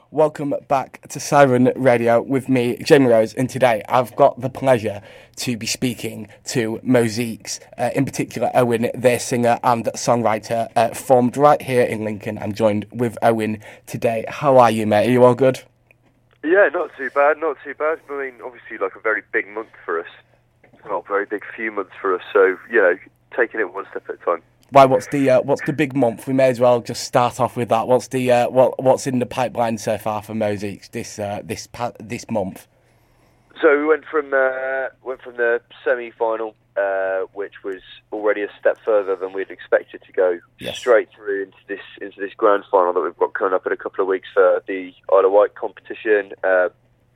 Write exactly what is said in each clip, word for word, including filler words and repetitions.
Welcome back to Siren Radio with me, Jamie Rose, and today I've got the pleasure to be speaking to Mozeeks, uh, in particular Owen, their singer and songwriter, uh, formed right here in Lincoln. I'm joined with Owen today. How are you, mate? Are you all good? Yeah, not too bad, not too bad. I mean, obviously, like a very big month for us. Well, very big few months for us, so, you know, taking it one step at a time. Why? What's the uh, what's the big month? We may as well just start off with that. What's the uh, what what's in the pipeline so far for Mozeeks this uh, this pa- this month? So we went from uh, went from the semi-final, uh, which was already a step further than we'd expected to go, yes. straight through into this into this grand final that we've got coming up in a couple of weeks for the Isle of Wight competition. Uh,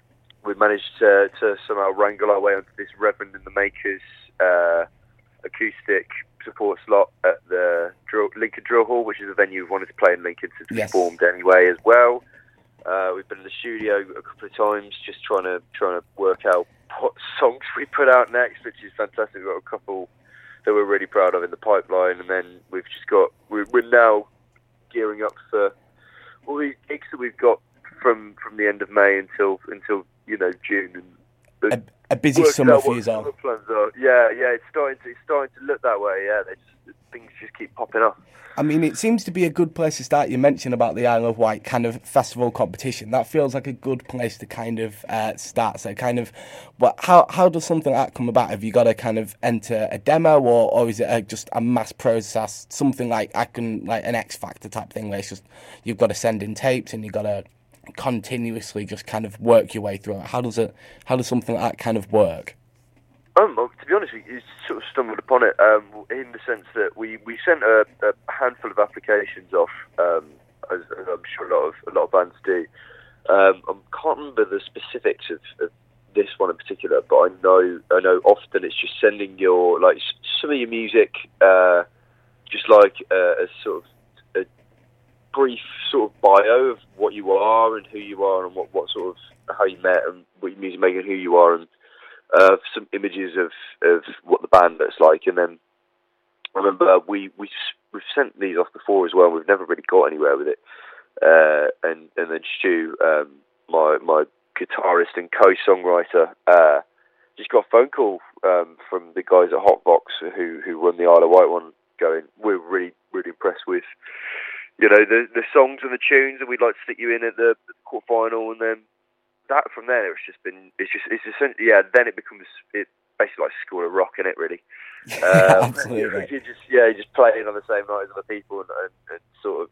we managed to, to somehow wrangle our way onto this Reverend and the Makers uh, acoustic support slot at the drill, Lincoln Drill Hall, which is a venue we've wanted to play in Lincoln since we yes. formed anyway as well. Uh, we've been in the studio a couple of times just trying to trying to work out what songs we put out next, which is fantastic. We've got a couple that we're really proud of in the pipeline, and then we've just got we're, we're now gearing up for all these gigs that we've got from, from the end of May until until you know June. And, and a, a busy summer for you all. Plans are. Yeah, yeah, it's starting to it's starting to look that way. Yeah, they just, things just keep popping up. I mean, it seems to be a good place to start. You mentioned about the Isle of Wight kind of festival competition. That feels like a good place to kind of uh, start. So kind of, what? How how does something like that come about? Have you got to kind of enter a demo, or, or is it a, just a mass process? Something like I can like an X Factor type thing where it's just you've got to send in tapes and you've got to continuously just kind of work your way through it. How does it? How does something like that kind of work? Um, well, to be honest, we sort of stumbled upon it um, in the sense that we, we sent a, a handful of applications off, um, as, as I'm sure a lot of a lot of bands do. Um, I can't remember the specifics of, of this one in particular, but I know I know often it's just sending your like some of your music, uh, just like a, a sort of a brief sort of bio of what you are and who you are and what, what sort of how you met and what your music making, who you are and. Uh, some images of, of what the band looks like, and then I remember we we we've sent these off before as well. We've never really got anywhere with it. Uh, and and then Stu, um, my my guitarist and co-songwriter, uh, just got a phone call um, from the guys at Hotbox who who run the Isle of Wight one. Going, we're really really impressed with you know the the songs and the tunes, and we'd like to stick you in at the, the quarter final, and then. That from there, it's just been, it's just, it's essentially, yeah. Then it becomes, it basically like School of Rock, in it really. Yeah, um, absolutely. You just, yeah, you just playing on the same night as other people, and, and, and sort of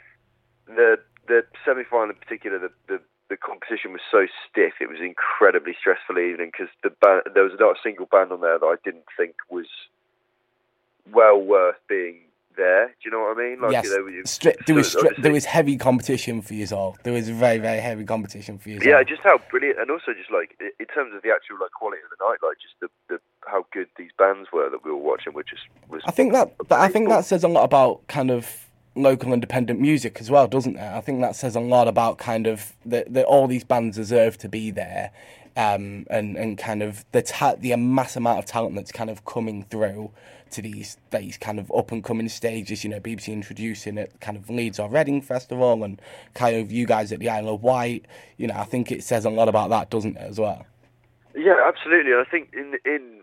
the the semi final in particular, the, the the competition was so stiff. It was an incredibly stressful evening because the band, there was not a single band on there that I didn't think was well worth being. There, do you know what I mean? Like, yes, you know, Stri- there was so, stri- there was heavy competition for you all. There was very very heavy competition for you. Yeah, just how brilliant, and also just like in terms of the actual like quality of the night, like just the, the how good these bands were that we were watching, which just was. I think that I think that says a lot about kind of local independent music as well, doesn't it? I think that says a lot about kind of that that all these bands deserve to be there, um, and and kind of the ta- the mass amount of talent that's kind of coming through. To these these kind of up and coming stages, you know, B B C introducing it, kind of Leeds or Reading Festival, and kind of you guys at the Isle of Wight. You know, I think it says a lot about that, doesn't it, as well? Yeah, absolutely. I think in in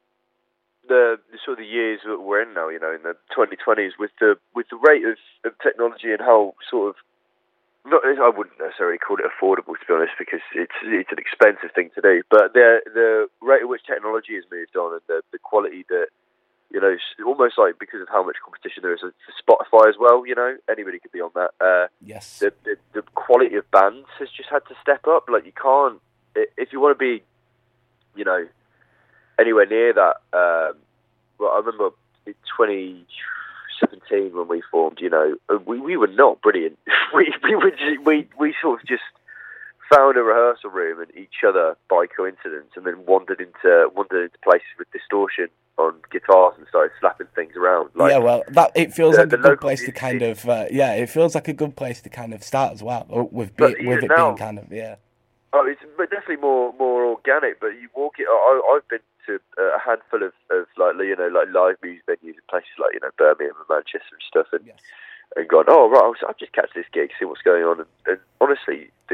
the, the sort of the years that we're in now, you know, in the twenty twenties, with the with the rate of, of technology and how sort of not, I wouldn't necessarily call it affordable, to be honest, because it's it's an expensive thing to do. But the the rate at which technology has moved on and the the quality that you know, almost like because of how much competition there is for Spotify as well, you know, anybody could be on that. Uh, yes. The, the the quality of bands has just had to step up. Like, you can't, if you want to be, you know, anywhere near that. Um, well, I remember in twenty seventeen when we formed, you know, we, we were not brilliant. we we were just, we we sort of just found a rehearsal room and each other by coincidence, and then wandered into wandered into places with distortion on guitars and started slapping things around. Like, yeah, well, that it feels the, like a the good place to kind of uh, yeah, it feels like a good place to kind of start as well with be, with it now, being kind of yeah. Oh, it's definitely more more organic. But you walk it. I, I've been to a handful of, of like you know like live music venues in places like you know Birmingham and Manchester and stuff, and yes. and gone, oh right, I'll, I'll just catch this gig, see what's going on, and, and honestly,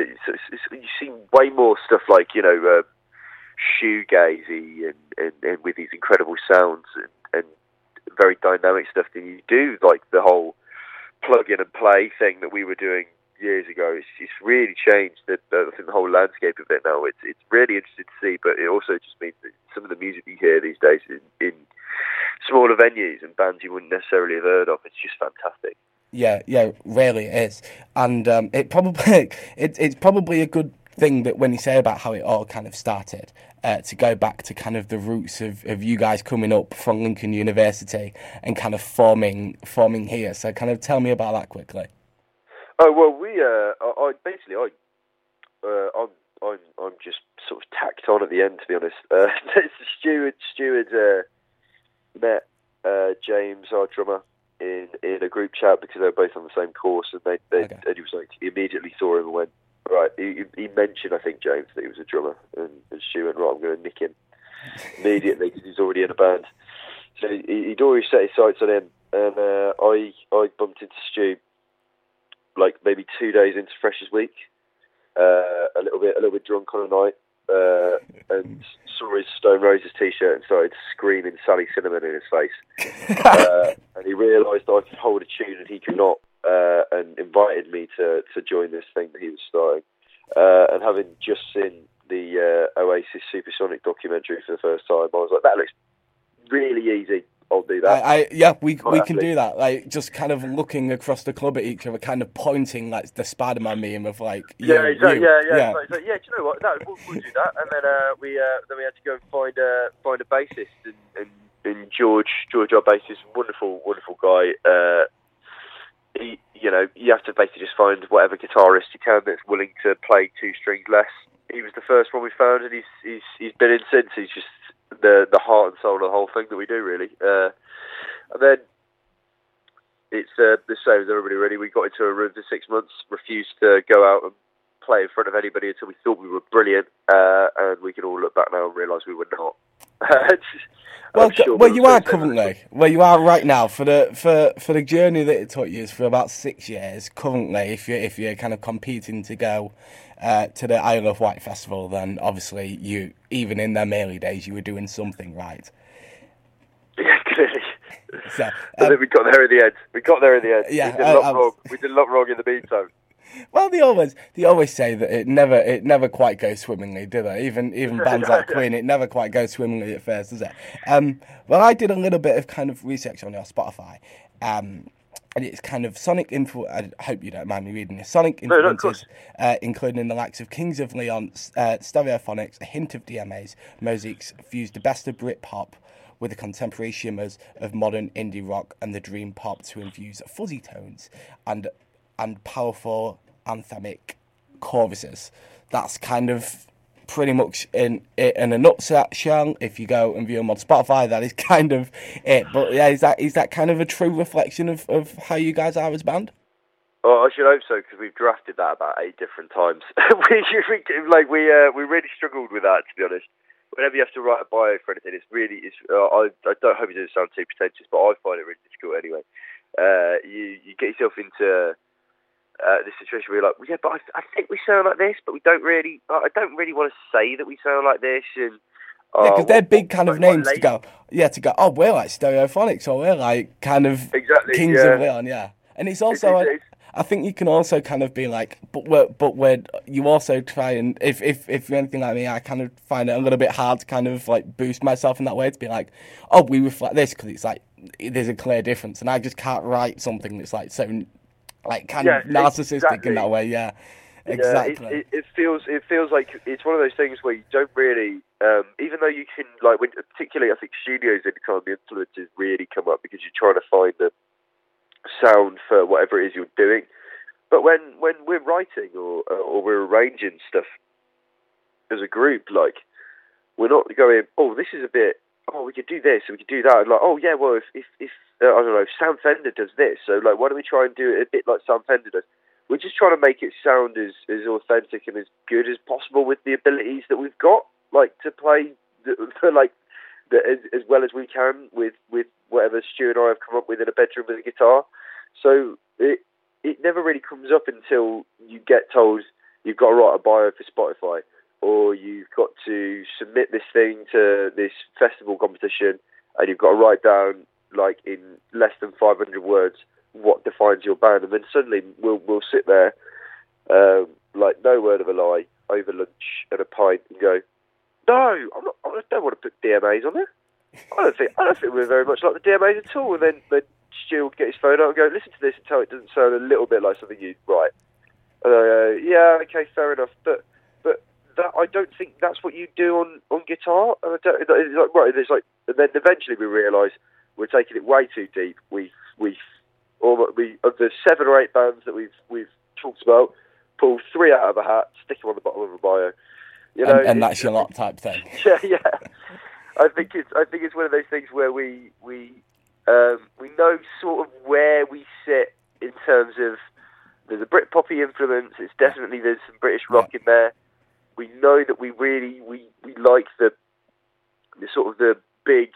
way more stuff like, you know, uh, shoegazy and, and, and with these incredible sounds and, and very dynamic stuff than you do like the whole plug in and play thing that we were doing years ago. It's, it's really changed the, the, I think the whole landscape of it now. It's it's really interesting to see, but it also just means that some of the music you hear these days in, in smaller venues and bands you wouldn't necessarily have heard of, it's just fantastic. Yeah, yeah, really it is, and um, it probably it, it's probably a good thing that when you say about how it all kind of started, uh, to go back to kind of the roots of, of you guys coming up from Lincoln University and kind of forming forming here. So kind of tell me about that quickly. Oh well, we uh, I, I basically I uh, I'm I'm I'm just sort of tacked on at the end, to be honest. Uh, Stuart Stuart uh, met uh, James, our drummer, in in a group chat because they were both on the same course, and they, they okay. and he was like, he immediately saw him and went, right. He, he mentioned, I think, James, that he was a drummer, and, and Stu went, right, I'm going to nick him immediately because he's already in a band. So he, he'd already set his sights on him, and uh, I I bumped into Stu like maybe two days into Freshers Week, uh, a little bit a little bit drunk on a night, uh, and saw his Stone Roses t-shirt and started screaming Sally Cinnamon in his face. uh, and he realised I could hold a tune and he could not, uh, and invited me to, to join this thing that he was starting. Uh, and having just seen the uh, Oasis Supersonic documentary for the first time, I was like, that looks really easy. I'll do that. I, I yeah, we Not we happily. can do that. Like just kind of looking across the club at each other, kind of pointing like the Spider-Man meme of like you, yeah, exactly. you. Yeah, yeah, yeah. So, so, yeah. Do you know what? No, we'll, we'll do that. And then uh, we uh, then we had to go and find uh, find a bassist, and, and, and George George our bassist, wonderful wonderful guy. Uh, he, you know, you have to basically just find whatever guitarist you can that's willing to play two strings less. He was the first one we found, and he's he's he's been in since. He's just the the heart and soul of the whole thing that we do, really. Uh, and then it's uh, the same as everybody, really. We got into a room for six months, refused to go out and play in front of anybody until we thought we were brilliant, uh, and we can all look back now and realise we were not. well, sure well, you are currently, where you are right now for the for for the journey that it took you is for about six years. Currently, if you if you're kind of competing to go uh, to the Isle of Wight festival, then obviously you, even in them early days, you were doing something right. Yeah, clearly. So, um, I think we got there in the end. We got there in the end. Yeah, we did a lot I, I was... wrong. We did a lot wrong in the meantime. Well, they always they always say that it never it never quite goes swimmingly, do they? Even even bands like Queen, it never quite goes swimmingly at first, does it? Um, well, I did a little bit of kind of research on your Spotify, um, and it's kind of Sonic influ. I hope you don't mind me reading this. Sonic influences, no, uh, including the likes of Kings of Leon, uh, Stereophonics, a hint of D M As, Mosaics, fused the best of Britpop with the contemporary shimmers of modern indie rock and the dream pop to infuse fuzzy tones and and powerful anthemic choruses. That's kind of pretty much in in a nutshell. If you go and view them on Spotify, that is kind of it. But yeah, is that is that kind of a true reflection of, of how you guys are as a band? Oh, I should hope so, because we've drafted that about eight different times. we, we like we uh, we really struggled with that, to be honest. Whenever you have to write a bio for anything, it's really it's. Uh, I I don't hope it doesn't sound too pretentious, but I find it really difficult anyway. Uh, you you get yourself into Uh, this situation where you're like, well, yeah, but I, I think we sound like this, but we don't really. I don't really want to say that we sound like this. And uh, yeah, because they're big kind what, of names to go. Yeah, to go. Oh, we're like Stereophonics, or we're like kind of exactly, Kings yeah. of Leon. Yeah, and it's also. It's, it's, it's, I think you can also kind of be like, but we're, but we're, you also try and if if if you're anything like me, I kind of find it a little bit hard to kind of like boost myself in that way to be like, oh, we reflect this because it's like there's a clear difference, and I just can't write something that's like so. Like kind yeah, of narcissistic exactly. in that way, yeah, exactly. Yeah, it, it, it feels it feels like it's one of those things where you don't really, um, even though you can like, when, particularly I think studios, anytime the influences really come up because you're trying to find the sound for whatever it is you're doing. But when when we're writing or or we're arranging stuff as a group, like we're not going, oh, this is a bit. Oh, we could do this, and we could do that. And like, oh yeah, well, if if, if uh, I don't know, if Sam Fender does this, so like, why don't we try and do it a bit like Sam Fender does? We're just trying to make it sound as, as authentic and as good as possible with the abilities that we've got, like to play the, the, like the, as, as well as we can with, with whatever Stu and I have come up with in a bedroom with a guitar. So it it never really comes up until you get told, you've got to write a bio for Spotify, or you've got to submit this thing to this festival competition, and you've got to write down, like, in less than five hundred words what defines your band. And then suddenly we'll we'll sit there, um, like, no word of a lie, over lunch and a pint, and go, no, I'm not, I don't want to put D M As on there. I don't think I don't think we're very much like the D M As at all. And then, then Stu would get his phone out and go, listen to this and tell it doesn't sound a little bit like something you'd write. And I go, yeah, okay, fair enough. But but that, I don't think that's what you do on, on guitar. And I don't, it's like, right, it's like, and then eventually we realise we're taking it way too deep. We we all we of the seven or eight bands that we've we've talked about, pull three out of a hat, stick them on the bottom of a bio. You know, and, and that's your lot type thing. Yeah, yeah. I think it's I think it's one of those things where we we um, we know sort of where we sit in terms of there's a Britpoppy influence. It's definitely there's some British rock yeah. in there. We know that we really we, we like the the sort of the big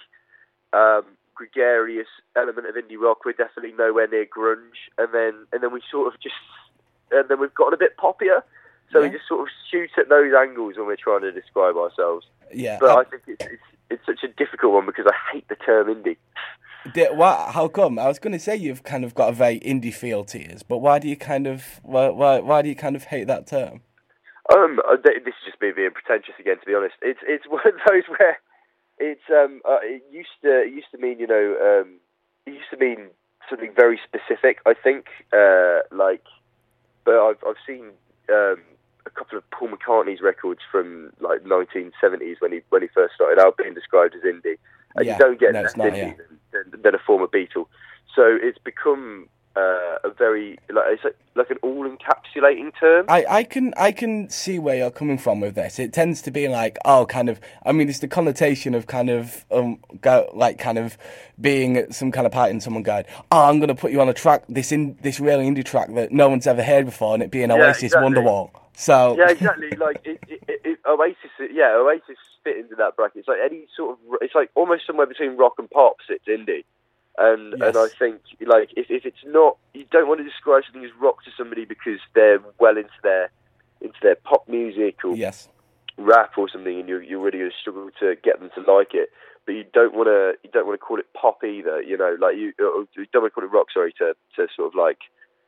um, gregarious element of indie rock. We're definitely nowhere near grunge, and then and then we sort of just and then we've gotten a bit poppier. So yeah. we just sort of shoot at those angles when we're trying to describe ourselves. Yeah, but I, I think it's, it's it's such a difficult one because I hate the term indie. Did, why, how come? I was going to say you've kind of got a very indie feel to yours, but why do you kind of why why, why do you kind of hate that term? Um, this is just me being pretentious again. To be honest, it's it's one of those where it's um uh, it used to it used to mean you know um it used to mean something very specific. I think uh like, but I've I've seen um. a couple of Paul McCartney's records from like nineteen seventies when he when he first started out being described as indie, and yeah, you don't get no, less not, indie yeah. than, than a former Beatle. So it's become uh, a very like it's like, like an all encapsulating term. I, I can I can see where you're coming from with this. It tends to be like oh kind of I mean it's the connotation of kind of um go, like kind of being at some kind of party and someone going oh I'm going to put you on a track this in this really indie track that no one's ever heard before and it being Oasis yeah, exactly. Wonderwall. So yeah, exactly. Like it, it, it, Oasis, yeah, Oasis fit into that bracket. It's like any sort of, it's like almost somewhere between rock and pop sits indie, and yes. and I think like if if it's not, you don't want to describe something as rock to somebody because they're well into their into their pop music or yes. rap or something, and you're you're really going to struggle to get them to like it. But you don't want to you don't want to call it pop either. You know, like you, you don't want to call it rock. Sorry, to to sort of like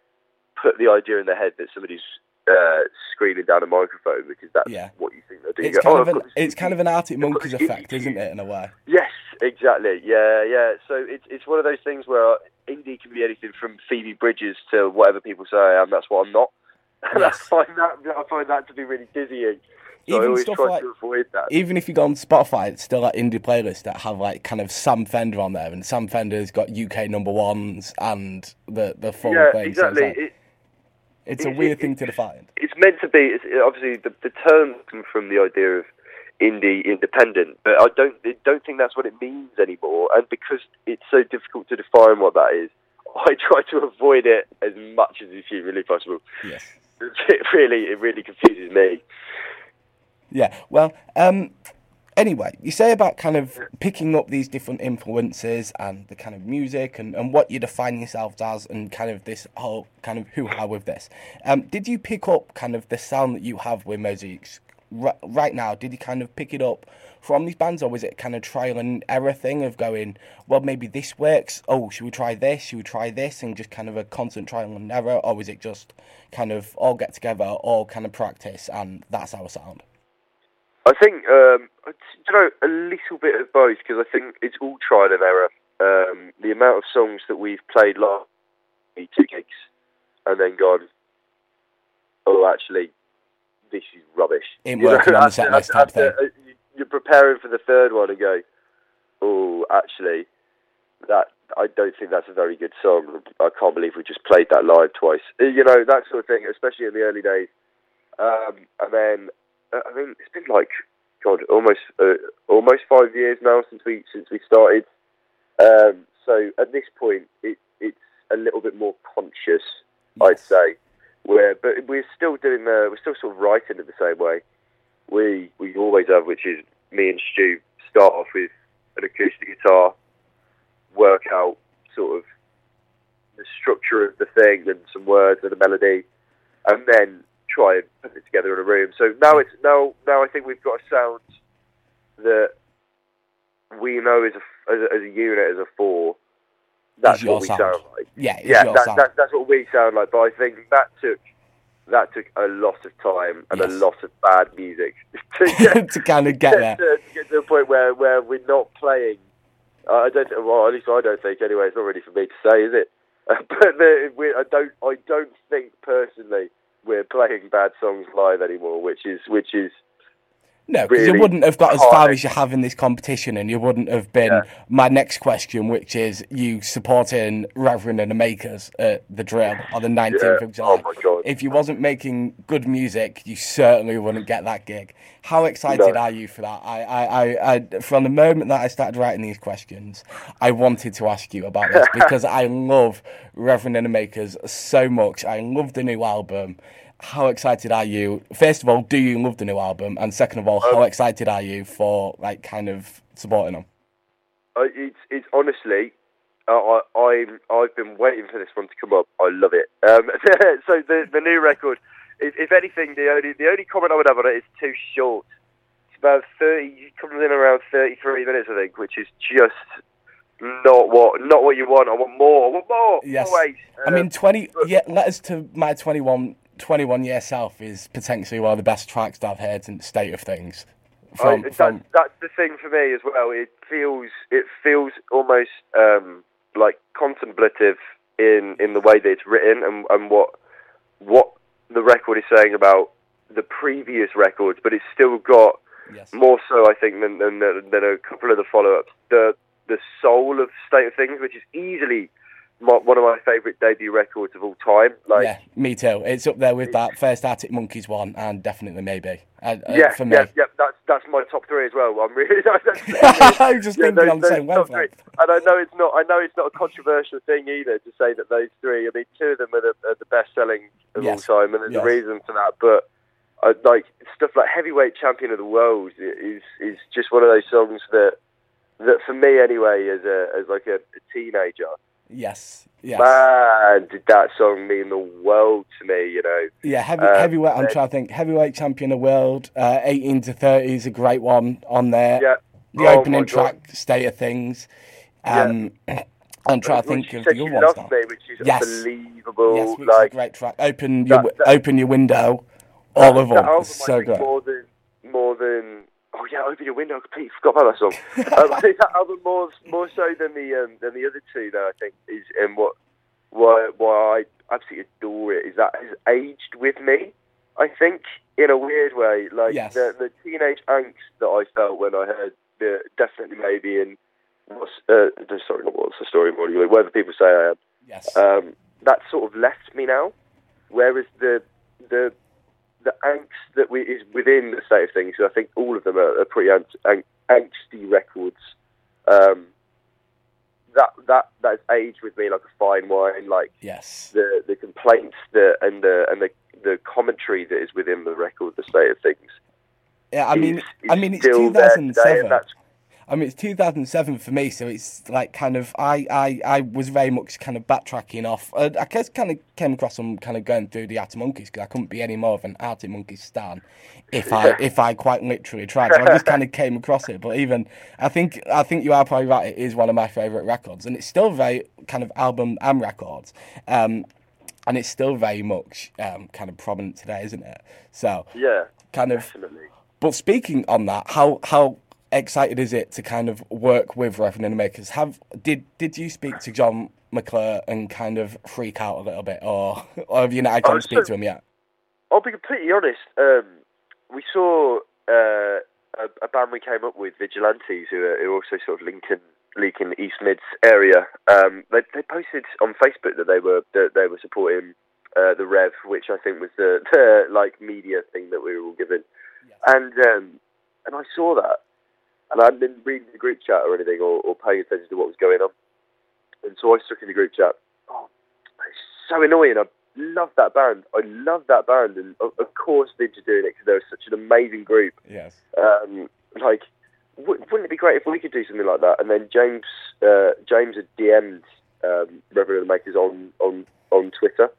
put the idea in their head that somebody's Uh, screaming down a microphone because that's yeah. what you think they're doing. It's go, kind, oh, of, an, it's kind of an Arctic Monkeys effect, isn't it, in a way? Yes, exactly. Yeah, yeah. So it's it's one of those things where indie can be anything from Phoebe Bridgers to whatever people say I am. That's what I'm not. And yes. I find that I find that to be really dizzying. So even I always try like, to avoid that. Even if you go on Spotify, it's still like indie playlists that have like kind of Sam Fender on there, and Sam Fender's got U K number ones and the the full yeah, thing. Exactly. So it's, like, it, it's a it, weird it, thing to define. It's meant to be. It's, obviously, the, the term comes from the idea of indie independent, but I don't I don't think that's what it means anymore. And because it's so difficult to define what that is, I try to avoid it as much as is humanly possible. Yes. It really, it really confuses me. Yeah. Well. Um. Anyway, you say about kind of picking up these different influences and the kind of music and, and what you define yourselves as and kind of this whole kind of hoo-ha with this. Um, did you pick up kind of the sound that you have with Mosaics r- right now? Did you kind of pick it up from these bands, or was it kind of trial and error thing of going, well, maybe this works, oh, should we try this, should we try this, and just kind of a constant trial and error, or was it just kind of all get together, all kind of practice, and that's our sound? I think, um, you know, a little bit of both, because I think it's all trial and error. Um, the amount of songs that we've played last two gigs and then gone, oh, actually, this is rubbish. Ain't working on the set list type thing. You're preparing for the third one and go, oh, actually, that I don't think that's a very good song. I can't believe we just played that live twice. You know, that sort of thing, especially in the early days. Um, and then, I mean, it's been like, God, almost uh, almost five years now since we since we started. Um, so at this point, it, it's a little bit more conscious, yes. I'd say. Where, but we're still doing the, we're still sort of writing it the same way. We we always have, which is me and Stu start off with an acoustic guitar, work out sort of the structure of the thing and some words and a melody, and then try and put it together in a room. So now it's now now I think we've got a sound that we know as a as a, as a unit, as a four. That's what we sound, sound like. Yeah, yeah, that, that, that's what we sound like. But I think that took that took a lot of time and yes. a lot of bad music to, get, to kind of get there. To, to get to a point where, where we're not playing. Uh, I don't. Well, at least I don't think. Anyway, it's not really for me to say, is it? Uh, but the, we, I don't. I don't think personally we're playing bad songs live anymore, which is which is. No, because really you wouldn't have got as far as you have in this competition, and you wouldn't have been. Yeah. My next question, which is you supporting Reverend and the Makers at the Drill on the nineteenth yeah. of July. Oh my God. If you wasn't making good music, you certainly wouldn't get that gig. How excited no. are you for that? I, I, I, I, from the moment that I started writing these questions, I wanted to ask you about this because I love Reverend and the Makers so much. I love the new album. How excited are you? First of all, do you love the new album? And second of all, how um, excited are you for like kind of supporting them? Uh, it's it's honestly, uh, I I'm I've been waiting for this one to come up. I love it. Um, so the the new record, if, if anything, the only the only comment I would have on it is too short. It's about thirty. It comes in around thirty three minutes, I think, which is just not what not what you want. I want more. I want more. Yes. Always. Um, I mean, twenty. But, yeah, letters to my twenty one. twenty-one year self is potentially one of the best tracks that I've heard in the state of things. From, I, that's, from... that's the thing for me as well. It feels it feels almost um, like contemplative in, in the way that it's written and, and what what the record is saying about the previous records, but it's still got yes. more so, I think, than, than than a couple of the follow-ups. The the soul of State of Things, which is easily My, one of my favourite debut records of all time. Like, yeah, me too. It's up there with that first Arctic Monkeys one, and definitely Maybe. Uh, yeah, for me. yeah, yeah. That's that's my top three as well. I'm really. I'm just yeah, thinking those, on the same wavelength. And I know it's not. I know it's not a controversial thing either to say that those three. I mean, two of them are the, are the best-selling of yes. all time, and there's yes. a reason for that. But I, like stuff like Heavyweight Champion of the World is is just one of those songs that that for me anyway, as a as like a, a teenager. Yes, yes. Man, did that song mean the world to me, you know? Yeah, heavy, um, heavyweight, I'm trying to think. Heavyweight Champion of the World, uh, eighteen to thirty is a great one on there. Yeah. The oh opening track, State of Things. Um, yeah. I'm trying to think of the other ones now. Me, which is yes. unbelievable. Yes, which like, is a great track. Open your, that, that, open your window. That, all of them. It's so good. More than, more than... Oh yeah, Open Your Window. I completely forgot about that song. um, I think that album more more so than the um, than the other two, though. I think is and what why why I absolutely adore it is that has aged with me. I think in a weird way, like yes. the the teenage angst that I felt when I heard the Definitely Maybe and what's uh, sorry, not what's the story more, whatever people say I am. Yes, um, that sort of left me now. Whereas the the the angst that we, is within the State of Things, so I think all of them are, are pretty ang- ang- angsty records. Um, that that that has aged with me like a fine wine. Like yes, the the complaints that and the and the the commentary that is within the record, the State of Things. Yeah, I mean, is, is I mean, it's two thousand seven. I mean, it's two thousand seven for me, so it's like kind of, I, I, I was very much kind of backtracking off. Uh, I guess kind of came across some kind of going through the Arctic Monkeys because I couldn't be any more of an Arctic Monkeys stan if I if I quite literally tried. So I just kind of came across it. But even, I think I think you are probably right, it is one of my favourite records. And it's still very kind of album and records. Um, and it's still very much um, kind of prominent today, isn't it? So, yeah, kind of. Definitely. But speaking on that, how how... excited is it to kind of work with Reverend and the Makers? Have did did you speak to John McClure and kind of freak out a little bit, or, or have you not had to speak so, to him yet? I'll be completely honest. Um, we saw uh, a, a band we came up with, Vigilantes, who are, who are also sort of Lincoln, Lincoln East Mids area. Um, they, they posted on Facebook that they were that they were supporting uh, the Rev, which I think was the, the like media thing that we were all given, yes. and um, and I saw that. And I hadn't been reading the group chat or anything, or, or paying attention to what was going on. And so I stuck in the group chat. Oh, it's so annoying. I love that band. I love that band. And of, of course Vidge are doing it because they're such an amazing group. Yes. Um, like, w- wouldn't it be great if we could do something like that? And then James uh, James had D M'd um, Reverend and the Makers on, on, on Twitter.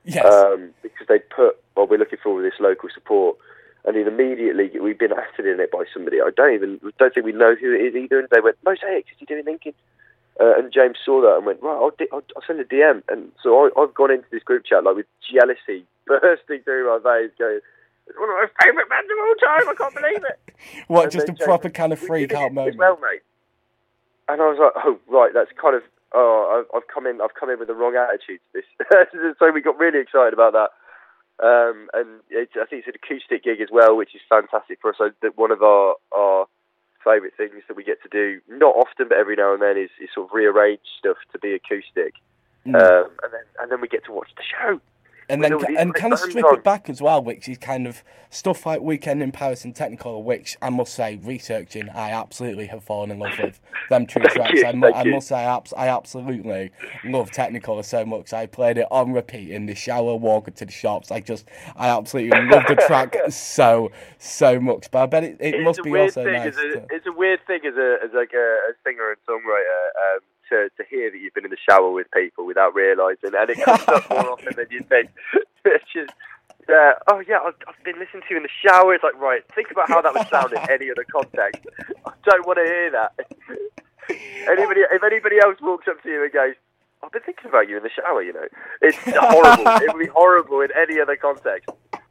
Yes. Um, because they put, well, we're looking for this local support. And then immediately we've been acted in it by somebody. I don't even, don't think we know who it is either. And they went, Mosaic, is he doing Lincoln? Uh, and James saw that and went, right, I'll, di- I'll, I'll send a D M. And so I, I've gone into this group chat like with jealousy bursting through my veins, going, it's one of my favourite bands of all time. I can't believe it. What, and just a James proper went, kind of freak out moment? Well, mate. And I was like, oh, right, that's kind of, oh, I've, I've come in, I've come in with the wrong attitude to this. So we got really excited about that. Um, and it's, I think it's an acoustic gig as well, which is fantastic for us. So that one of our, our favourite things that we get to do, not often, but every now and then, is, is sort of rearrange stuff to be acoustic. Mm. Um, and then and then we get to watch the show. And then and kind of strip on. it back as well, which is kind of stuff like Weekend in Paris and Technicolor, which I must say, researching, I absolutely have fallen in love with them two tracks. you, I, mu- I must say, I, I absolutely love Technicolor so much. I played it on repeat in the shower, walking to the shops. I just, I absolutely love the track so, so much. But I bet it, it must be also nice. A, to... It's a weird thing as a as like a, a singer and songwriter. Um, To, to hear that you've been in the shower with people without realising, and it comes up more often than you think. It's just, uh, oh yeah, I've, I've been listening to you in the shower. It's like, right, think about how that would sound in any other context. I don't want to hear that. Anybody, if anybody else walks up to you and goes, I've been thinking about you in the shower, you know, it's horrible. It would be horrible in any other context.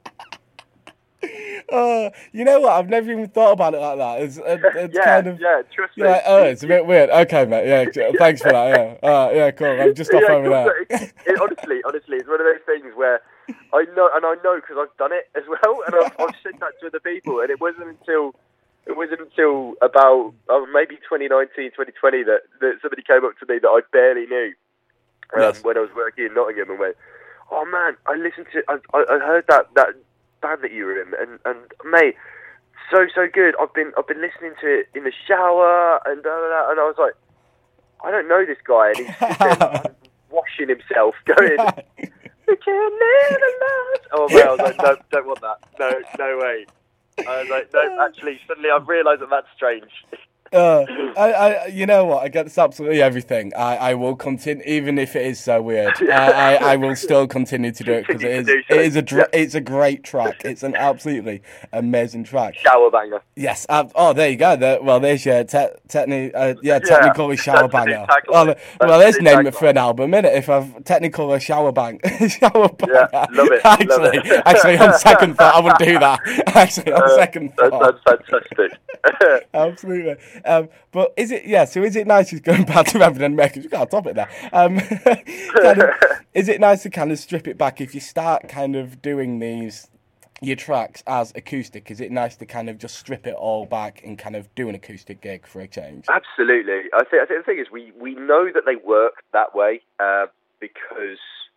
Uh, you know what? I've never even thought about it like that. It's, it's yeah, kind of yeah. Trust me. Like, oh, it's a bit weird. Okay, mate. Yeah, thanks for that. Yeah, uh, yeah, cool. I'm just off yeah, over cool. there. It, it, honestly, honestly, it's one of those things where I know, and I know because I've done it as well, and I've, I've said that to other people, and it wasn't until it wasn't until about oh, maybe twenty nineteen, twenty twenty that, that somebody came up to me that I barely knew um, yes. when I was working in Nottingham and went, "Oh man, I listened to, I, I heard that that." band that you were in, and, and mate, so so good. I've been I've been listening to it in the shower, and da, da, da, and I was like, I don't know this guy, and he's sitting washing himself, going, "We can live alone." Oh man, I was like, no, don't want that. No, no way. I was like, no. Actually, suddenly I've realised that that's strange. Uh, I, I, you know what? Against absolutely everything, I, I will continue, even if it is so weird. I, I, I will still continue to do it because it is, it is a, dr- yeah. it's a great track. It's an absolutely amazing track. Shower banger. Yes. Uh, oh, there you go. The, well, there's your te- techni- uh, yeah, Technicolor shower banger. Well, well, let's name it for an album, innit? If I've Technicolor shower bang, shower banger. Yeah, love it. Actually, love it. actually, on second thought, I would do that. Actually, on uh, second thought, that's fantastic. Absolutely. Um, but is it, yeah, so is it nice, just going back to Reverend Makers, you can't top it there. Um, kind of, is it nice to kind of strip it back if you start kind of doing these, your tracks as acoustic? Is it nice to kind of just strip it all back and kind of do an acoustic gig for a change? Absolutely. I think, I think the thing is we, we know that they work that way uh, because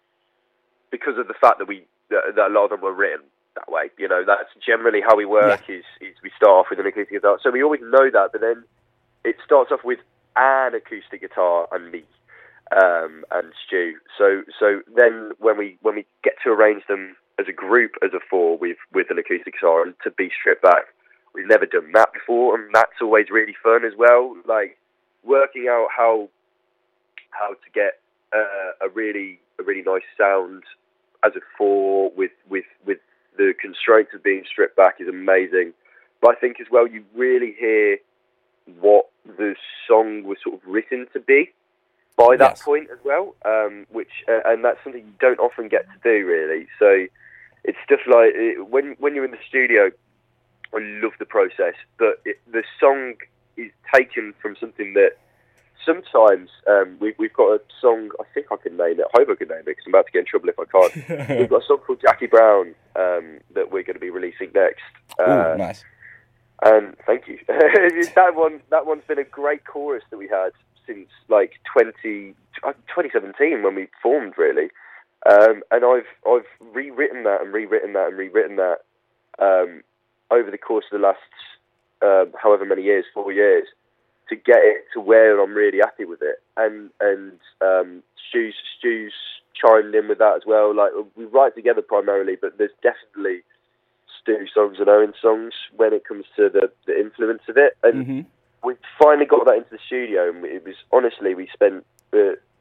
because of the fact that we that, that a lot of them were written that way. You know, that's generally how we work. Yeah. Is, is we start off with an acoustic guitar, so we always know that. But then it starts off with an acoustic guitar and me um, and Stu. So so then when we when we get to arrange them as a group as a four with with an acoustic guitar and to be stripped back, we've never done that before, and that's always really fun as well. Like working out how how to get uh, a really a really nice sound as a four with with with the constraints of being stripped back is amazing. But I think as well you really hear what the song was sort of written to be by that yes. point as well, um, which uh, and that's something you don't often get to do really. So it's stuff like it, when when you're in the studio, I love the process, but it, the song is taken from something that sometimes um, we've we've got a song. I think I can name it. I hope I can name it because I'm about to get in trouble if I can't. We've got a song called Jackie Brown um, that we're going to be releasing next. Uh, Ooh, nice. And thank you. that one, that one's been a great chorus that we had since like twenty, twenty seventeen when we formed, really. Um, and I've I've rewritten that and rewritten that and rewritten that um, over the course of the last uh, however many years, four years, to get it to where I'm really happy with it. And and um, Stu's Stu's chimed in with that as well. Like we write together primarily, but there's definitely Stu songs and Owen songs when it comes to the, the influence of it. And mm-hmm. we finally got that into the studio, and it was honestly we spent uh,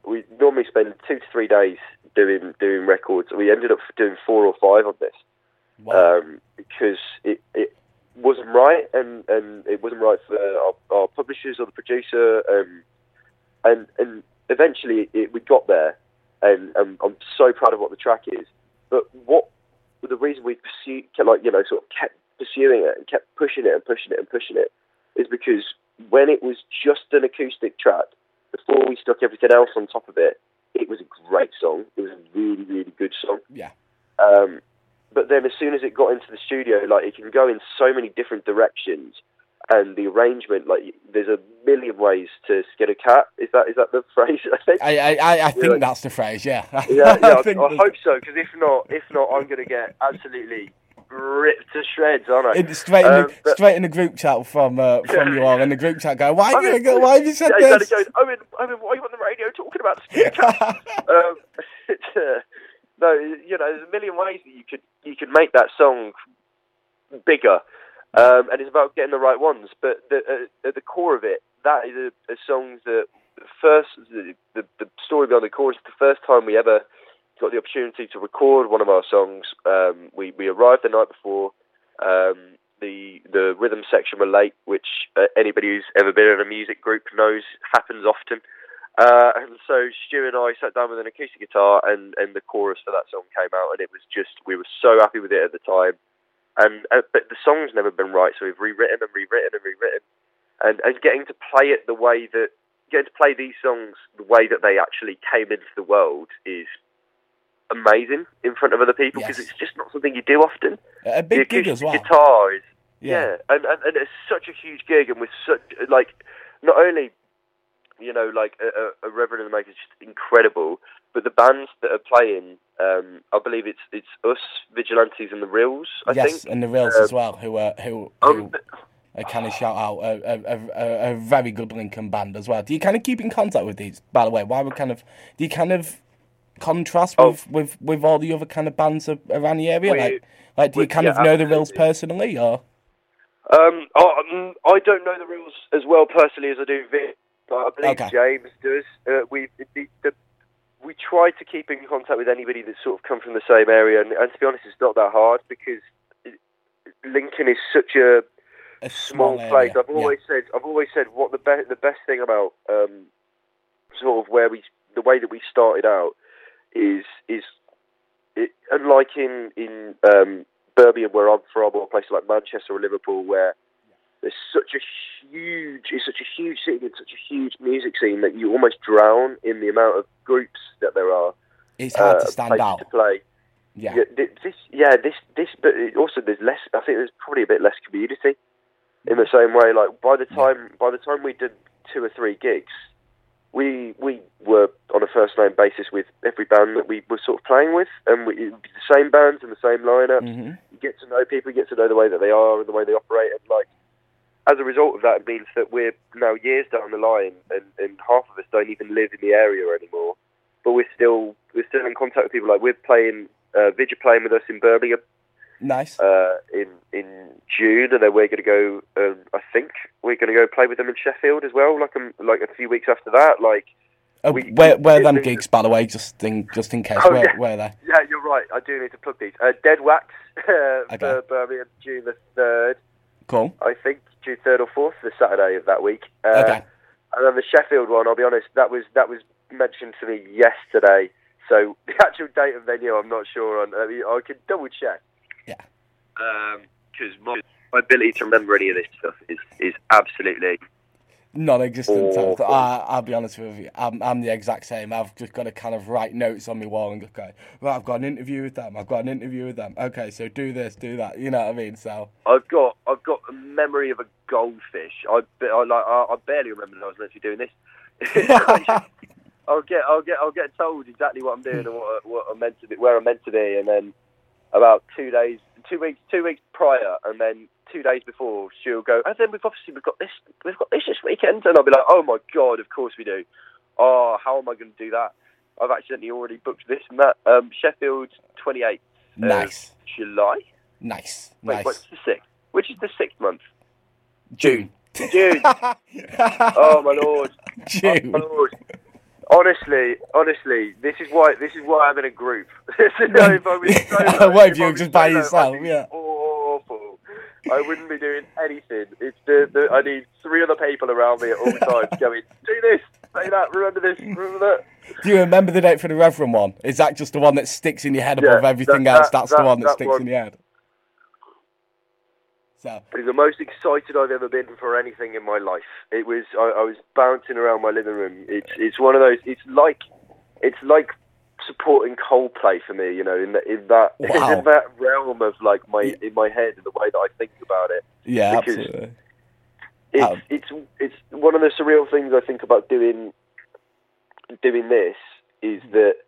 we normally spend two to three days doing doing records. We ended up doing four or five on this. Wow. Um, because it, it wasn't right, and, and it wasn't right for our, our publishers or the producer, um, and and eventually it, we got there, and, and I'm so proud of what the track is. But what the reason we pursued, like you know, sort of kept pursuing it and kept pushing it and pushing it and pushing it, is because when it was just an acoustic track, before we stuck everything else on top of it, it was a great song. It was a really, really good song. Yeah. Um, but then as soon as it got into the studio, like it can go in so many different directions, and the arrangement, like there's a million ways to skin a cat. Is that is that the phrase? I think. I I, I think yeah. that's the phrase. Yeah. Yeah, yeah. I, I, think I hope so, because if not, if not, I'm going to get absolutely ripped to shreds, aren't I? In, straight, in um, the, but, straight in the group chat from uh, from you all, in the group chat going, why, I mean, you, why have you said yeah, this? Goes, Owen, Owen, why are you on the radio talking about skin a cat? um, it's, uh, no, you know, there's a million ways that you could you could make that song bigger, um, and it's about getting the right ones. But the, uh, at the core of it, that is a, a song that the first the, the the story behind the chorus. The first time we ever got the opportunity to record one of our songs, um, we we arrived the night before. Um, the the rhythm section were late, which uh, anybody who's ever been in a music group knows happens often. Uh, and so Stu and I sat down with an acoustic guitar, and, and the chorus for that song came out, and it was just, we were so happy with it at the time. And uh, but the song's never been right, so we've rewritten and rewritten and rewritten, and and getting to play it the way that getting to play these songs the way that they actually came into the world is amazing in front of other people, because yes. It's just not something you do often. A big gig as well. Guitar is yeah, yeah. And, and and it's such a huge gig, and with such like not only. You know, like a, a Reverend and the Maker is just incredible. But the bands that are playing, um, I believe it's it's us, Vigilantes, and the Reels. I yes, think, and the Reels um, as well, who are who, um, who I kind of shout out a, a, a, a very good Lincoln band as well. Do you kind of keep in contact with these? By the way, why would kind of do you kind of contrast oh, with, with, with all the other kind of bands around the area? We, like, like do you kind yeah, of know absolutely. the Reels personally, or? Um, I, I don't know the Reels as well personally as I do Vic. I believe okay. James does. Uh, we the, the, we try to keep in contact with anybody that's sort of come from the same area, and, and to be honest, it's not that hard, because it, Lincoln is such a, a small, small place. Area. I've always yeah. said I've always said what the best the best thing about um, sort of where we the way that we started out is is it, unlike in in um, Birmingham, where I'm from, or places like Manchester or Liverpool, where there's such a huge, it's such a huge city and such a huge music scene that you almost drown in the amount of groups that there are. It's hard uh, to stand out. To play. Yeah. yeah. This, yeah, this, this, but also there's less. I think there's probably a bit less community. In the same way, like by the time, yeah. by the time we did two or three gigs, we we were on a first name basis with every band that we were sort of playing with, and we the same bands and the same lineups. Mm-hmm. You get to know people, you get to know the way that they are and the way they operate, and like. As a result of that, it means that we're now years down the line, and, and half of us don't even live in the area anymore. But we're still we're still in contact with people. Like we're playing, uh, Vidge are playing with us in Birmingham. Nice. Uh, in in June, and then we're going to go. Um, I think we're going to go play with them in Sheffield as well. Like um, like a few weeks after that. Like uh, we, where where we, them we, gigs, by the way, just in just in case. Oh, where yeah. where are they? Yeah, you're right. I do need to plug these. Uh, Dead Wax uh, okay. for Birmingham, June the third. Cool. I think June third or fourth, the Saturday of that week. Uh, okay. And then the Sheffield one, I'll be honest, that was that was mentioned to me yesterday. So the actual date and venue, I'm not sure on. I mean, I can double check. Yeah. Because um, my, my ability to remember any of this stuff is is absolutely non-existent. Oh, I, I'll be honest with you. I'm, I'm the exact same. I've just got to kind of write notes on my wall and go, okay, right, I've got an interview with them. I've got an interview with them. Okay, so do this, do that. You know what I mean? So I've got I've got a memory of a goldfish. I I like I, I barely remember that I was meant to be doing this. I'll get I'll get I'll get told exactly what I'm doing and what what I'm meant to be, where I'm meant to be, and then about two days, two weeks, two weeks prior, and then. Two days before, she'll go, and then we've obviously we've got this, we've got this this weekend, and I'll be like, oh my god, of course we do. Oh, how am I going to do that? I've accidentally already booked this and that. Um, Sheffield, twenty-eighth nice. July. Nice, Wait, nice. what's the sixth? Which is the sixth month? June. June. Oh my lord. June. Oh my lord. Honestly, honestly, this is why this is why I'm in a group. If I was solo, what if if you I were was just by solo, yourself? I'd be Yeah. awful. I wouldn't be doing anything. It's the, the I need three other people around me at all times going, do this, say that, remember this, remember that. Do you remember the date for the Reverend one? Is that just the one that sticks in your head above Yeah, everything that, else? that, That's that, the one that, that sticks one. in your head. So. It's the most excited I've ever been for anything in my life. It was I, I was bouncing around my living room. It's it's one of those. It's like it's like supporting Coldplay for me. You know, in, the, in that Wow. in that realm of like my in my head and the way that I think about it. Yeah, because absolutely. It's Um, it's it's one of the surreal things I think about doing doing this is that.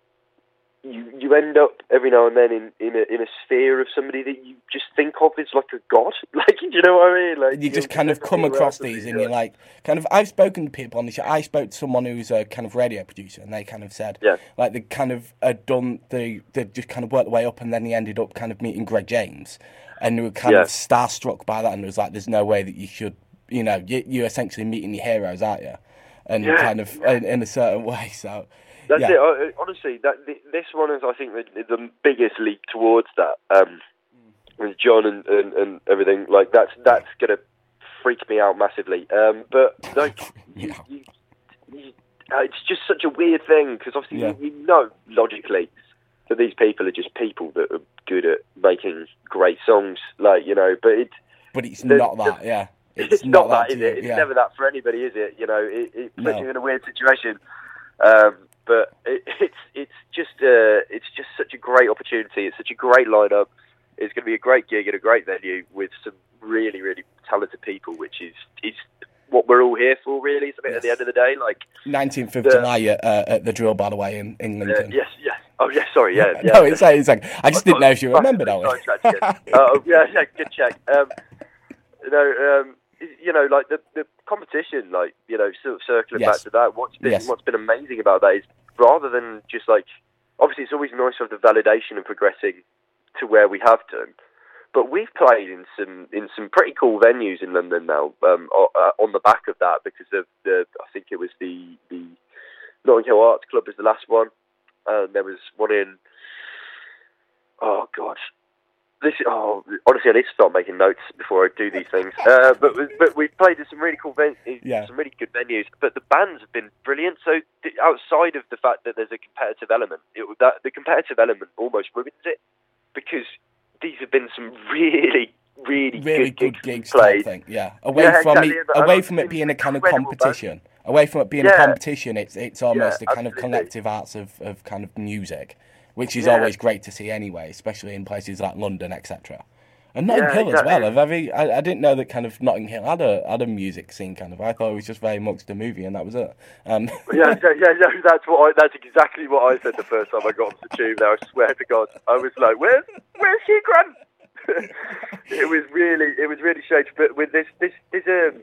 You, you end up every now and then in, in a in a sphere of somebody that you just think of as like a god. Like, you know what I mean? Like you just kind of come across these and you're like, kind of, I've spoken to people on the show. I spoke to someone who's a kind of radio producer and they kind of said, yeah. like, they kind of had done, the, they just kind of worked their way up and then they ended up kind of meeting Greg James and they were kind yeah. of starstruck by that and it was like, there's no way that you should, you know, you, you're essentially meeting your heroes, aren't you? And yeah. kind of in, in a certain way, so... That's yeah. it. I, honestly, that this one is, I think, the, the biggest leap towards that. Um, with John and, and, and everything, like that's that's gonna freak me out massively. Um, but like, yeah. you, you, you, uh, it's just such a weird thing because obviously yeah. you, you know logically that these people are just people that are good at making great songs, like you know. But it, but it's the, not that. the, yeah, it's, it's not, not that, is you, it? It's yeah. never that for anybody, is it? You know, it, it puts no. you in a weird situation. Um, But it, it's it's just uh, it's just such a great opportunity. It's such a great lineup. It's going to be a great gig at a great venue with some really really talented people, which is is what we're all here for, really. Isn't it? Yes. At the end of the day, like nineteenth of the, July at, uh, at the Drill, by the way, in, in Lincoln. Uh, yes, yes. Oh, yes. Sorry, yeah. yeah. no, it's like, it's like I just I didn't know if you remembered that one. uh, yeah, yeah. Good check. Um, you know, um, you know, like the the competition, like you know, sort of circling yes. back to that. What's been yes. what's been amazing about that is rather than just like obviously it's always nice to have the validation of progressing to where we have done, but we've played in some in some pretty cool venues in London now. Um, on the back of that, because of the I think it was the the Notting Hill Arts Club was the last one. Uh, there was one in oh god. This, oh, honestly, I need to start making notes before I do these things. Uh, but but we've played in some really cool venues, yeah. some really good venues. But the bands have been brilliant. So th- outside of the fact that there's a competitive element, it, that the competitive element almost ruins it because these have been some really, really, really good, good gigs. Played. I think, yeah. Away yeah, from exactly. it, away from it being a kind of competition, band. away from it being yeah. a competition, it's it's almost yeah, a kind absolutely. of collective arts of, of kind of music, which is yeah. always great to see anyway, especially in places like London, et cetera. And Notting yeah, Hill exactly. as well. I've very, I, I didn't know that kind of Notting Hill had a had a music scene kind of. I thought it was just very much the movie and that was it. Um. yeah, yeah, yeah, yeah, that's what I, that's exactly what I said the first time I got on the tube. There, I swear to God, I was like, "Where's where's Hugh Grant?" It was really, it was really strange. But with this, this, this, um,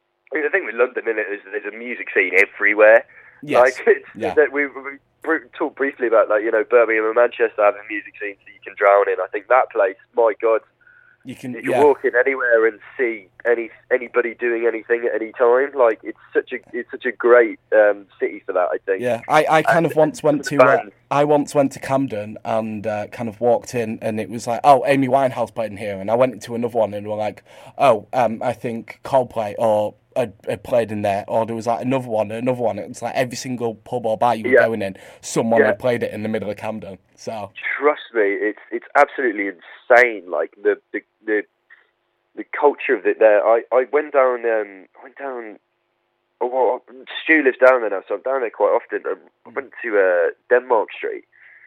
I think with London, in it, there's, there's a music scene everywhere. Yes. Like it's, yeah. that we, we talked briefly about, like you know, Birmingham and Manchester having music scenes that you can drown in. I think that place, my God. You can, you can yeah. walk in anywhere and see any anybody doing anything at any time. Like it's such a it's such a great um, city for that. I think. Yeah, I, I kind and, of once went to uh, I once went to Camden and uh, kind of walked in and it was like, oh, Amy Winehouse played in here, and I went into another one and were like, oh, um, I think Coldplay or had, had played in there, or there was like another one, another one. It was like every single pub or bar you were yeah. going in, someone yeah. had played it in the middle of Camden. So trust me, it's it's absolutely insane. Like the the the, the culture of it there. I, I went down um I went down. Oh, well, Stu lives down there now, so I'm down there quite often. I went to uh, Denmark Street,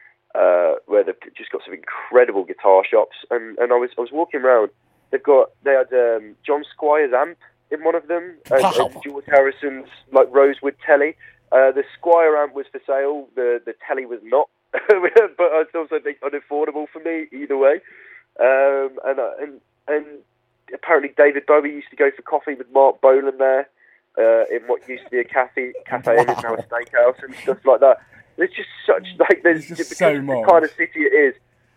uh, where they've just got some incredible guitar shops, and, and I was I was walking around. They've got they had um, John Squire's amp in one of them, and, wow. and George Harrison's like Rosewood telly. Uh, the Squire amp was for sale. The the telly was not, but it's also unaffordable for me either way. Um, and uh, and and apparently David Bowie used to go for coffee with Mark Bolan there. Uh, in what used to be a cafe, cafe wow. and is now a steakhouse and stuff like that. There's just such like there's just because so of much. the kind of city it is.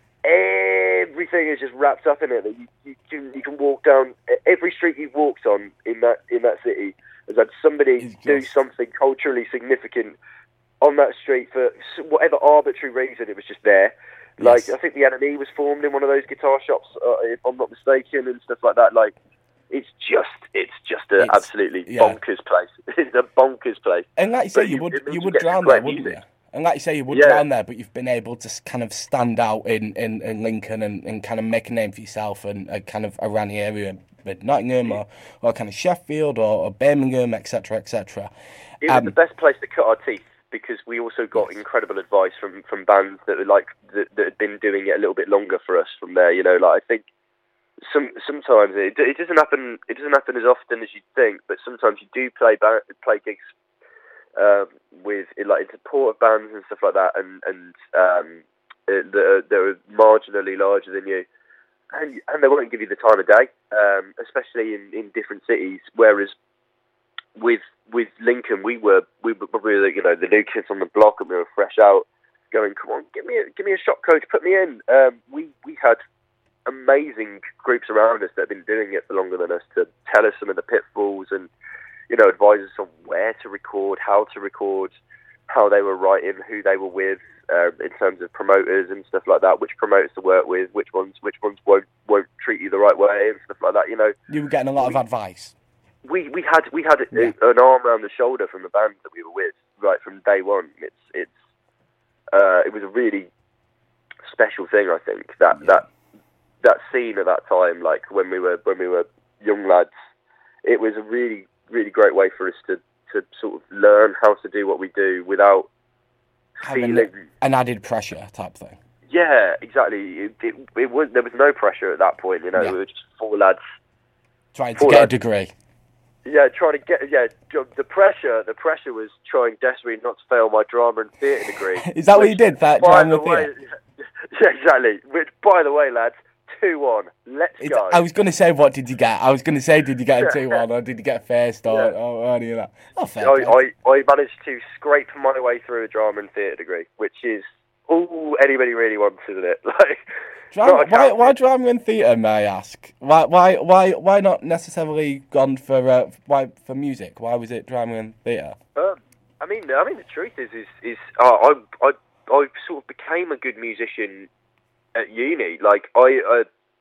Everything is just wrapped up in it. That you, you can you can walk down every street you've walked on in that in that city has had somebody It's do just... something culturally significant on that street for whatever arbitrary reason. It was just there. Like, Yes. I think the Enemy was formed in one of those guitar shops, uh, if I'm not mistaken, and stuff like that. Like, it's just, it's just an It's- absolutely yeah. bonkers place. It's a bonkers place. And like you say, But you you- would it means you you would get some drown great there, wouldn't music. you? And like you say, you would Yeah. drown there, but you've been able to s- kind of stand out in, in, in Lincoln and, and kind of make a name for yourself and uh, kind of around the area with Nottingham or, or kind of Sheffield or, or Birmingham, et cetera, et cetera. It was Um, the best place to cut our teeth because we also got Yes. incredible advice from, from bands that were like that, that had been doing it a little bit longer for us from there. You know, like I think some sometimes it, it doesn't happen. It doesn't happen as often as you'd think, but sometimes you do play ba- play gigs um, with like in support of bands and stuff like that, and and um, it, that are, that are marginally larger than you. And, and they won't give you the time of day, um, especially in, in different cities. Whereas with with Lincoln, we were we were probably you know the new kids on the block, and we were fresh out, going, come on, give me a, give me a shot, coach, put me in. Um, we we had amazing groups around us that have been doing it for longer than us to tell us some of the pitfalls and you know advise us on where to record, how to record, how they were writing, who they were with. Uh, in terms of promoters and stuff like that, which promoters to work with, which ones which ones won't won't treat you the right way and stuff like that. You know, you were getting a lot of advice. we we had we had a, Yeah. an arm around the shoulder from the band that we were with right from day one. It's it's uh, it was a really special thing. I think that Yeah. that that scene at that time, like when we were when we were young lads, it was a really really great way for us to to sort of learn how to do what we do without Having feeling. an added pressure type thing. Yeah, exactly. It, it, it was there was no pressure at that point. You know, Yeah. we were just four lads. Trying to Full get a on. degree. Yeah, trying to get yeah. The pressure, the pressure was trying desperately not to fail my drama and theatre degree. Is that what which, you did? That by drama the way, theatre? yeah, exactly. Which, by the way, lads, two one. Let's It's, go. I was going to say, what did you get? I was going to say, did you get a two one or did you get a first or, Yeah. or, or any of that? Oh, fair I, play. I, I managed to scrape my way through a drama and theatre degree, which is all anybody really wants, isn't it? Like, Drama, not why, accounting. why drama and theatre, may I ask? Why, why, why, why not necessarily gone for uh, why for music? Why was it drama and theatre? Um, I mean, I mean, the truth is, is, is uh, I, I, I sort of became a good musician at uni. Like, I, uh,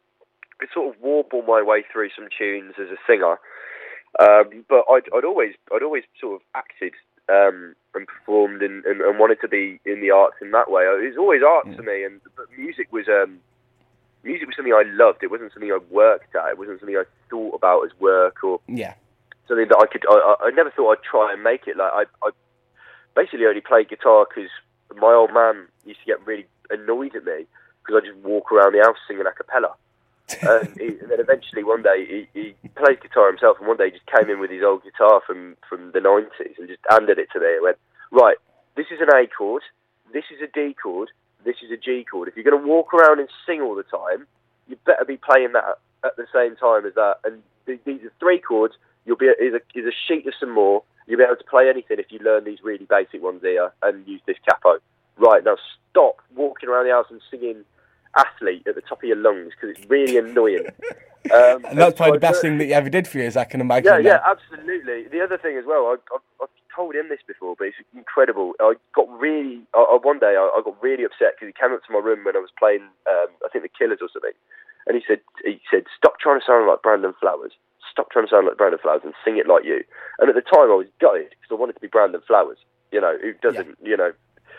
I sort of warble my way through some tunes as a singer, um, but I'd, I'd always, I'd always sort of acted um, and performed and, and, and wanted to be in the arts in that way. It was always art Mm. to me, and but music was, um, music was something I loved. It wasn't something I worked at. It wasn't something I thought about as work or Yeah, something that I could. I, I I never thought I'd try and make it. Like I, I basically only played guitar because my old man used to get really annoyed at me because I just walk around the house singing a cappella. and, he, and then eventually one day he, he played guitar himself, and one day he just came in with his old guitar from from the nineties and just handed it to me and went, right, this is an A chord, this is a D chord, this is a G chord. If you're going to walk around and sing all the time, you better be playing that at the same time as that. And th- these are three chords. You'll be is a is a sheet of some more. You'll be able to play anything if you learn these really basic ones here and use this capo. Right, now stop walking around the house and singing Athlete at the top of your lungs because it's really annoying. Um, and that's so probably I the best learned- thing that you ever did for you, as I can imagine. yeah, yeah, now. absolutely. The other thing as well, I, I, I've told him this before, but it's incredible. I got really, I, I, one day I, I got really upset because he came up to my room when I was playing, um, I think the Killers or something, and he said, he said, stop trying to sound like Brandon Flowers. Stop trying to sound like Brandon Flowers and sing it like you. And at the time I was gutted because I wanted to be Brandon Flowers. You know, who doesn't, you know,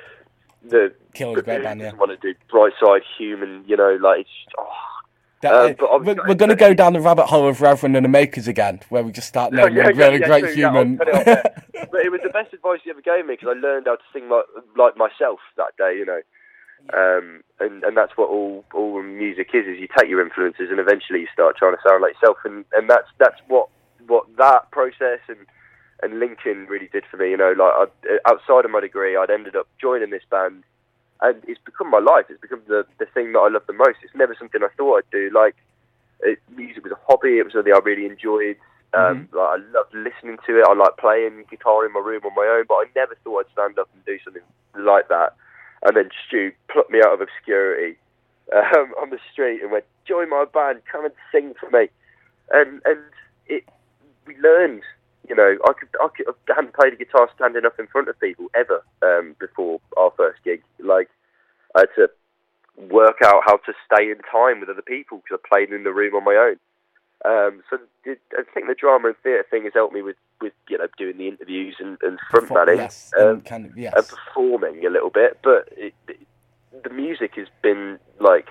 the Killers, great band, yeah. doesn't want to do Bright Side Human, you know, like, it's, oh, That, Um, uh, but I was we're gutted we're going to that- go down the rabbit hole of Reverend and the Makers again, where we just start naming Yeah, yeah, really yeah, great true, yeah, I'll human. put it on there. But it was the best advice he ever gave me because I learned how to sing like, like myself that day, you know. Um, and, and that's what all, all music is, is you take your influences and eventually you start trying to sound like yourself. And, and that's that's what what that process and, and Lincoln really did for me, you know. Like I, outside of my degree, I'd ended up joining this band and it's become my life. It's become the, the thing that I love the most. It's never something I thought I'd do. Like, it, music was a hobby. It was something I really enjoyed. Um, Mm-hmm. like, I loved listening to it. I like playing guitar in my room on my own, but I never thought I'd stand up and do something like that. And then Stu plucked me out of obscurity um, on the street and went, join my band, come and sing for me. And and it we learned you know, I could, I could, I hadn't played a guitar standing up in front of people ever um, before our first gig. Like, I had to work out how to stay in time with other people because I played in the room on my own. Um, so it, I think the drama and theatre thing has helped me with, with you know, doing the interviews and, and front manning yes, um, and, kind of, yes. and performing a little bit. But it, it, the music has been like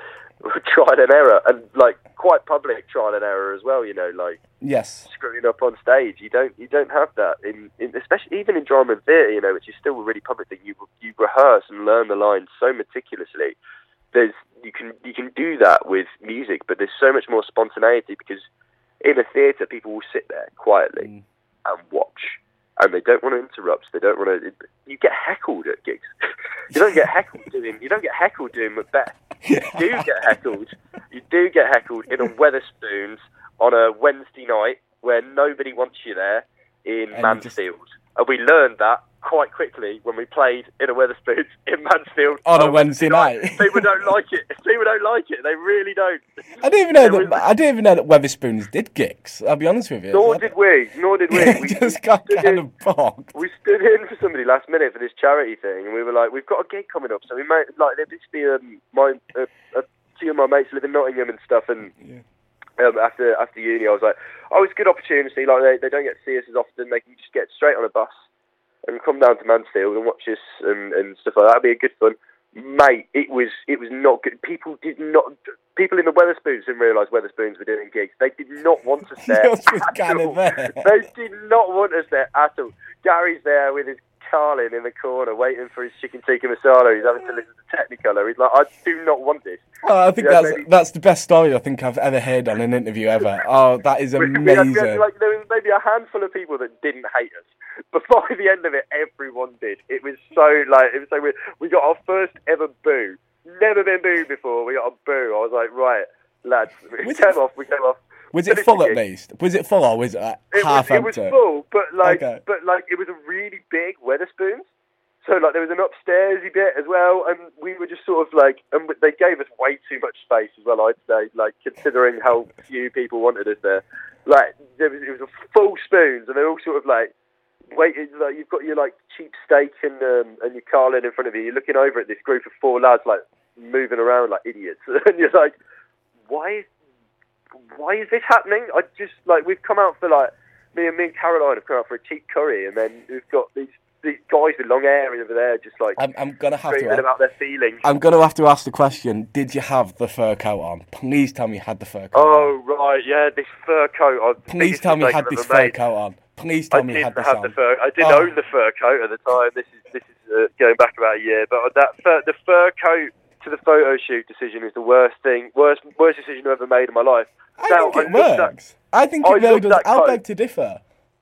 trial and error, and like quite public trial and error as well. You know, like yes, screwing up on stage. You don't you don't have that in, in especially even in drama and theatre. You know, which is still a really public thing. You you rehearse and learn the lines so meticulously. There's you can you can do that with music, but there's so much more spontaneity because in a theatre, people will sit there quietly mm. and watch, and they don't want to interrupt. They don't want to. You get heckled at gigs. You don't get heckled doing. You don't get heckled doing Macbeth. You do get heckled. You do get heckled in a Wetherspoons on a Wednesday night where nobody wants you there in and Mansfield, just... and we learned that quite quickly when we played in a Wetherspoons in Mansfield on a Wednesday night. night. People don't like it. People don't like it. They really don't. I didn't even know that. Was... I didn't even know that Wetherspoons did gigs. I'll be honest with you. Nor did we. Nor did we. we just got kind in, of bogged. We stood in for somebody last minute for this charity thing, and we were like, "We've got a gig coming up." So we made like there used to be um, my uh, a few of my mates live in Nottingham and stuff, and. Yeah. Um, after after uni, I was like, "Oh, it's a good opportunity. Like they, they don't get to see us as often. They can just get straight on a bus and come down to Mansfield and watch us and, and stuff like that. That'd be a good fun." Mate, it was it was not good. People did not. People in the Wetherspoons didn't realise Wetherspoons were doing gigs. They did not want us there. At all. There. They did not want us there at all. Gary's there with his Carlin in the corner, waiting for his chicken tikka masala. He's having to listen to Technicolor. He's like, "I do not want this." Oh, I think yeah, that's maybe... that's the best story I think I've ever heard on an interview ever. Oh, that is amazing. we had, we had, like, there was maybe a handful of people that didn't hate us, but by the end of it, everyone did. It was so like it was so weird. We got our first ever boo. Never been booed before. We got a boo. I was like, right, lads, we was came it, off. We came off. Was it full at least? Was it full or was it like it half was, empty? It was full, but like, okay. but like, it was a really big Wetherspoons. So like, there was an upstairsy bit as well, and we were just sort of like, and they gave us way too much space as well. I'd say, like, considering how few people wanted us there. Like, there was, it was a full spoons, and they're all sort of like, waiting. Like, you've got your like cheap steak and um, and your Carlin in front of you. You're looking over at this group of four lads like moving around like idiots, and you're like, why is why is this happening? I just like we've come out for like me and me and Caroline have come out for a cheap curry, and then we've got these these guys with long hair over there just like I'm, I'm gonna have to about their feelings. I'm gonna have to ask the question: did you have the fur coat on? Please tell me you had the fur coat. Oh on. right, yeah, this fur coat. I Please tell me you had this fur made. coat on. Please tell I me you had this have on. The fur, I didn't oh. own the fur coat at the time. This is this is uh, going back about a year, but that fur, the fur coat to the photo shoot decision is the worst thing, worst worst decision I've ever made in my life. I now, think it I works. That, I think it I really does. I'll beg to differ.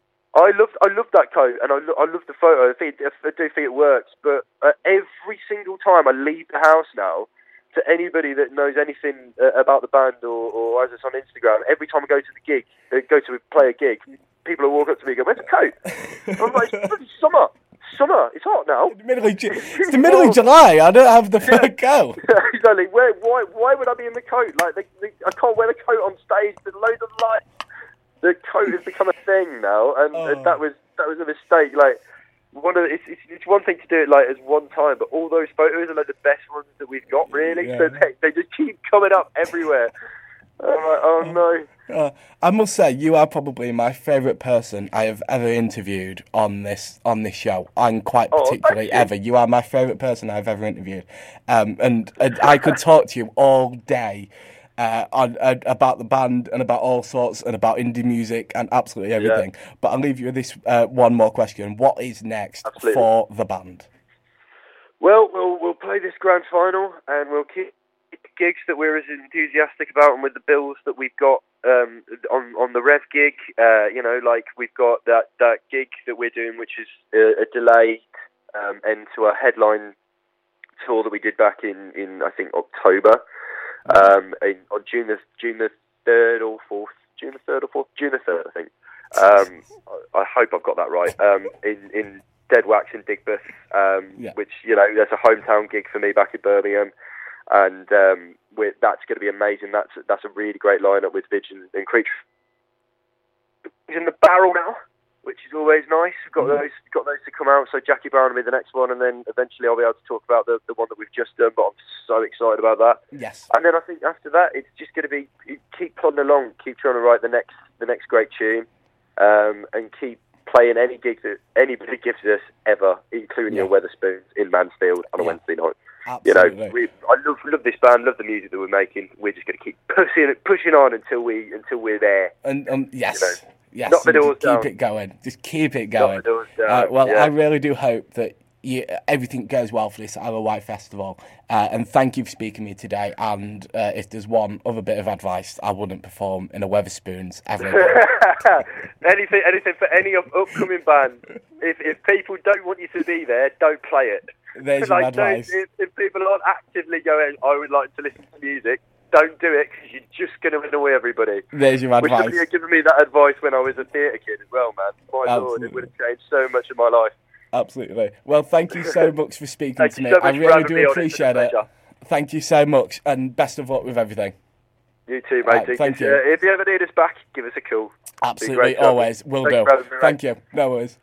I love I love that coat, and I, lo- I love the photo. I, think, I do think it works, but uh, every single time I leave the house now, to anybody that knows anything uh, about the band or, or has us on Instagram, every time I go to the gig, uh, go to play a gig, people will walk up to me and go, "Where's the coat?" I'm like, "It's bloody summer. Summer. It's hot now. It's the middle of, Ju- it's the middle of July. I don't have the fur yeah. coat." Exactly. Where? Why? Why would I be in the coat? Like, the, the, I can't wear the coat on stage. There's loads of lights. The coat has become a thing now, and, oh. and that was that was a mistake. Like, one of the, it's, it's it's one thing to do it like as one time, but all those photos are like the best ones that we've got, really. Yeah. So they, they just keep coming up everywhere. I'm like, oh no. Uh, I must say, you are probably my favourite person I have ever interviewed on this on this show. And quite particularly oh, you. ever. You are my favourite person I've ever interviewed, um, and, and I could talk to you all day. Uh, on, uh, about the band and about all sorts and about indie music and absolutely everything. Yeah. But I'll leave you with this uh, one more question. What is next absolutely. for the band? Well, we'll we'll play this grand final and we'll keep gigs that we're as enthusiastic about, and with the bills that we've got um, on on the Rev gig. Uh, you know, like we've got that, that gig that we're doing, which is a, a delayed um, end to our headline tour that we did back in, in I think October. Um, in, on June the June the third or fourth, June the third or fourth, June the third, I think. Um, I, I hope I've got that right. Um, in in Dead Wax in Digbeth, um, yeah. which you know, that's a hometown gig for me back in Birmingham, and um, we're, that's going to be amazing. That's that's a really great lineup with Vidge and, and Creature. He's in the barrel now. which is always nice. We've got mm. those got those to come out. So Jackie Brown will be the next one, and then eventually I'll be able to talk about the, the one that we've just done. But I'm so excited about that. Yes. And then I think after that, it's just going to be keep plodding along, keep trying to write the next the next great tune, um, and keep playing any gig that anybody gives us ever, including yeah. your Wetherspoons in Mansfield on a yeah. Wednesday night. Absolutely. You know, we, I love love this band, love the music that we're making. We're just going to keep pushing pushing on until we until we're there. And um, yes. You know? Yes, Not the doors keep down. it going. Just keep it going. Not the doors down. Uh, well, yeah. I really do hope that you, everything goes well for this Isle of Wight Festival. Uh, and thank you for speaking to me today. And uh, if there's one other bit of advice, I wouldn't perform in a Wetherspoons ever again. anything, anything for any of upcoming bands. If if people don't want you to be there, don't play it. There's your like, advice. If, if people aren't actively going, I would like to listen to music, don't do it because you're just going to annoy everybody. There's your advice. Which somebody had given me that advice when I was a theatre kid as well, man. My Absolutely. Lord, it would have changed so much of my life. Absolutely. Well, thank you so much for speaking thank to you me. So much I really for do me appreciate it. Thank you so much, and best of luck with everything. You too, mate. Right, thank if, you. Uh, if you ever need us back, give us a call. Absolutely, always. Will do. Thank you. No worries.